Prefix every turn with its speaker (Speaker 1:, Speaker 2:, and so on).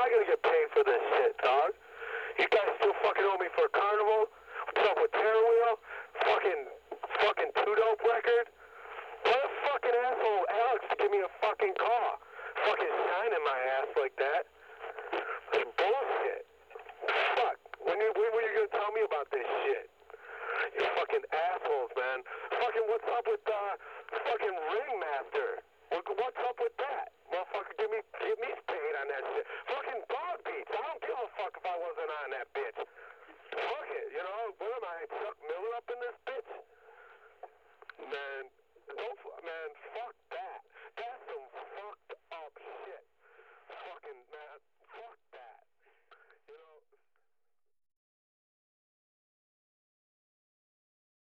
Speaker 1: I gonna get paid for this shit, dog? You guys still fucking owe me for a carnival? What's up with Terror Wheel? Fucking two-dope record? Tell a fucking asshole Alex to give me a fucking call. Fucking shining my ass like that. That's bullshit. Fuck. When were you gonna tell me about this shit? You fucking assholes, man. Fucking what's up with fucking Ringmaster? What's up with that? Motherfucker, get me paid on that shit.